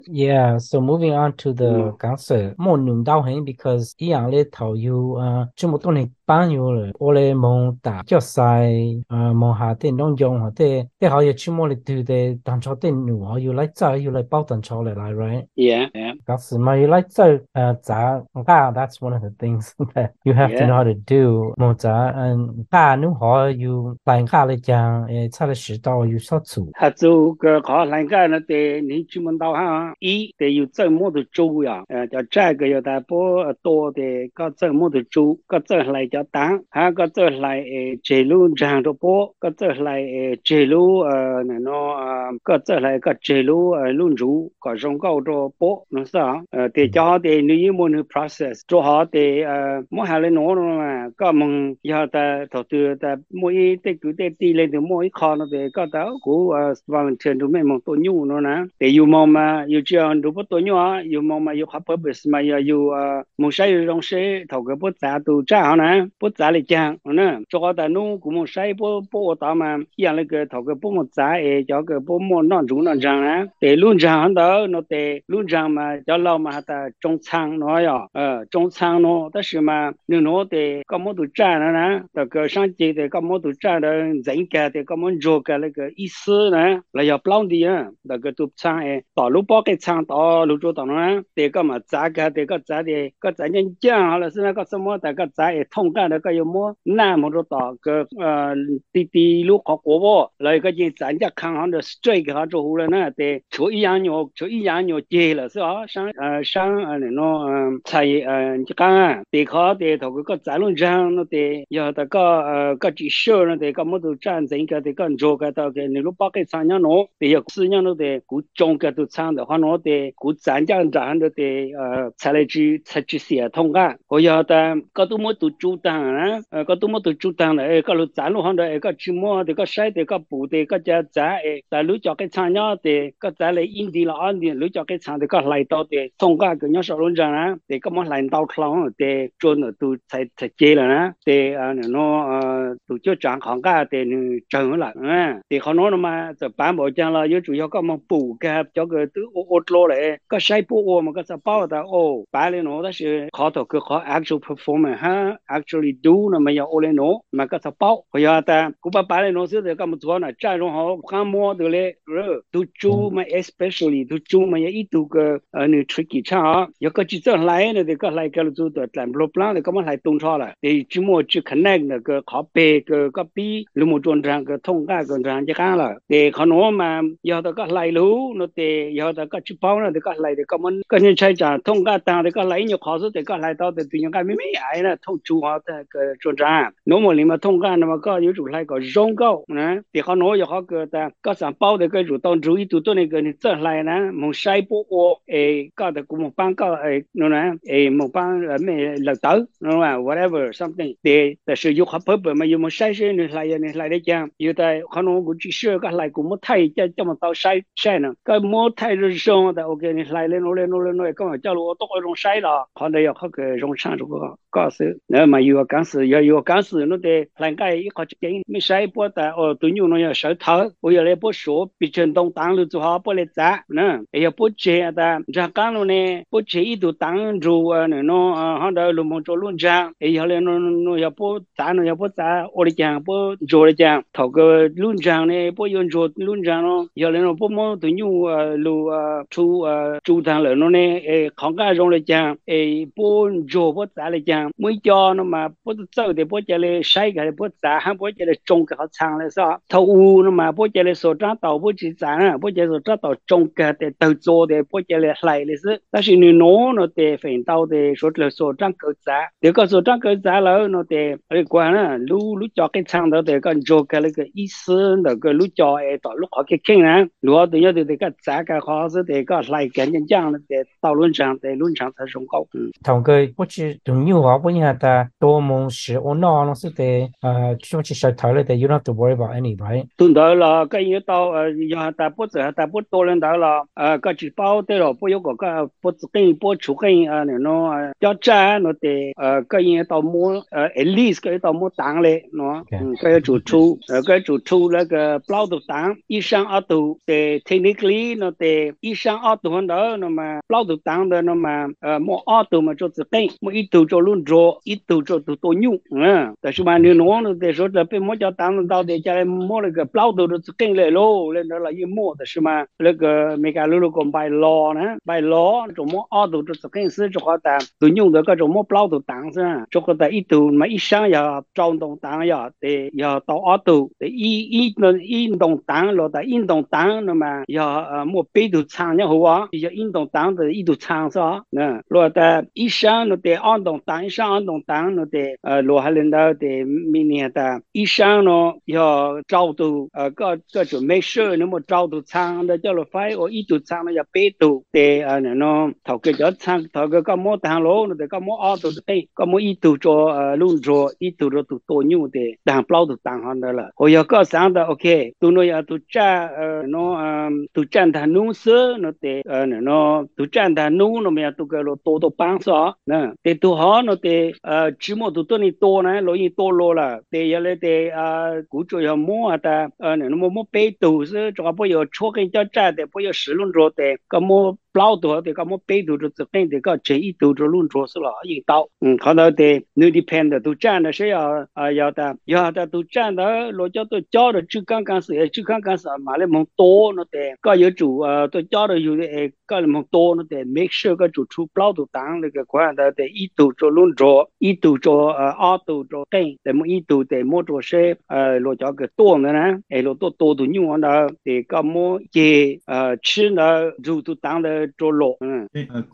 Yeah, so moving on to the Ừ. cancer, more nung đau hình because ý dạng lê thầu yêu chung một tuần hình bao nhiêu rồi, ô lê mong đã cho sai mong hạ tên nông dùng hoặc tên họ yêu chung một lê từ để đàn cho tên nụ họ yêu lấy cho yêu lấy bao đàn cho lại, right? Yeah, yeah, That's my like so that's one of the things that you have to yeah. know how to do. Mo za and ka nu ho you like ka le jiang cha le shi dao you shao zu. 他做个好难干了的，你出门到哈，一得有这么的猪呀，叫这个要得不多的，个这么的猪，个这来叫蛋，还个这来这路长着播，个这来这路那喏个这来个这路论猪，个上高着播，那是啊，得叫好的你有么的 process，做好的么还来弄了嘛，个么要得头头的每得个得地来的每一考那的个到古volunteer 都没么多牛了呢，得有么嘛有这样都不多牛啊，有么嘛有好 purpose 嘛要有么啥有东西头个不咋都这样呢，不咋来讲呢，做好的弄古么啥不我打嘛，样那个头个不么咋叫个不么那种那样呢，得论场的那得论场嘛叫老嘛的中仓那呀，中仓喏，但是嘛，你喏得个么都占了呢，那个上街的个么都占了，人家的个么做个那个意思呢，那要不啷的啊，那个都仓道路包给仓道路做到呢，得个嘛咋个得个咋的个咋人讲好了是那个什么的个咋通干的个有么那么多道个滴路考过不，来个人咱家看好的 straight 好做好了呢，得出一样鸟接了是吧？上那种菜就讲啊，得考得头个咱论章那得要得个技术那得个么都战争个得个做个到个你如把个参加喏，得要四样都得古中个都参的话喏得古咱家咱都得才去写通感，我要得个都么都主张啊，个都么都主张了，个路咱路上的个什么的个晒的个布的个家咱在路叫个参加的个咱来印地了安的路叫个参的个来到的通感个人少论章啊，得个么来到klong de chôn tu才接了呢de nó tu cho chẳng khoảng cả de nó trơn lại de họ nói mà giờ bán bộ trang là chủ yếu có một bù cái cho cái thứ ô lô lại có sai bộ ô mà có sao bao da ô bán lên nó đó là khó tổ cái khó actual performance ha actually do nó mà yêu lên nó mà có sao bao bây giờ ta cũng bán lên nó sẽ được cái một chỗ này trái trong họ không mua đượcเลยtu chú mà especially tu chú mà ít tu cái nó tricky cha有个记者来呢，这个来个做的咱不plan的，干嘛来东超了？得周末去 connect 那个靠北个比路木专长个通干个长就干了，得可能嘛要得个来路，那得要得个去包了，得个来的，干嘛个人才讲通干当的个来你考试得个来到的对人家没爱呢，通主好的个专长，那么你们通干那么个有主来个容高呢，得可能有好个的个上包的个主当主一度的那个你这来呢，蒙晒不我诶，搞得个么办个nó nói một ban mẹ là tới nó là whatever something để sử dụng hợp pháp mà dùng một sai sai này lại đấy chăng như tại họ nó cũng chỉ sửa cái lại cũng một thay cho một tàu sai sai nữa cái một thay rồi xong tại ok này lại lên nó cái mà cho lúa tốt rồi sai là họ đây họ cái rong sang rồi có sự nếu mà yêu cái sự yêu cái sự nó để lại cái họ chỉ cáiไม่sai bữa tại tụi nhau nó要手头我要来不说比成东当路做好不来咋呢要不接的这刚路呢不接一度当住nó họ đã luôn muốn cho luôn chăng ấy họ lên nó要不咋我的讲不做的讲头个luôn chăng呢不用做luôn chăng nó họ lên nó不么对nhau路出堂了呢诶康家中的讲诶不做不咋的讲每家那么不走的不叫来晒个不咋还不叫来种个好长的是吧头乌那么不叫来所长到不去咋不叫所长到种个的都做的不叫来来的是但是你nó để phải tao để số là số trang cơ giá để có số trang cơ giá là nó để cái quan là lu lu cho cái trang đó để con cho cái ý思那个lu cho到lu họ cái kinh á lu họ tự nhiên để cái giá cái họ sẽ để cái lại cái nhân dạng để讨论上để论上才成功同个不是同牛话不一样的多蒙是我那那是的就去小头了的 you don't have to worry about any right tuần tới là cái như tao giờ ta bớt giờ ta bớt多人到了cái chỉ bảo tới rồi bây giờ có cái bớt chủ cái này nó cho cha nó để cái như tao mua at least cái tao mua tăng lên nó okay cái chủ thu là cái bao đồ tăng 以上二度的 technically nó để 一上奥多很多，那么老头当的那么莫奥多嘛就是等，莫一头就轮着，一头就多牛，但是嘛你弄了的时候这被莫叫当到的家里莫那个老头就是跟来喽，那了一摸的是嘛，那个没干路个摆老呢，摆老，就莫奥多就是跟是这个的，都用的各种莫老头当上，这个的一头嘛一上要找动当要得要到奥多，运动当了的运动当那么要莫背头长然后啊，要运动当的一头长啥，落的一上那的运动当一上运动当那的落下来的明年的一上呢要找到各种没事那么找到长的叫了快我一头长的要背头的那头个叫长头个个莫当咯那的个莫奥头的个莫一头做轮着一头做多牛的当不都当上的了我要个上的 OK 都那要都占都占他农事那的那都占他农那么样都个了多帮手的都好那的芝麻都多你多呢容易多了的原来的古主要摸的那么背都是这个不要错跟叫占的不要使用着的个么老多的个么背都是跟的个这一都是论着是了一刀看到的你的片的都占的是要的都占的老家都教的就刚刚是马来蒙多那的个有主都教的有的个蒙多那的 make sure 个主出老都当那个管的一都做论着一都做二都做跟的么一都的么做是老家个多的呢老多都用的个么也吃呢肉都当的做肉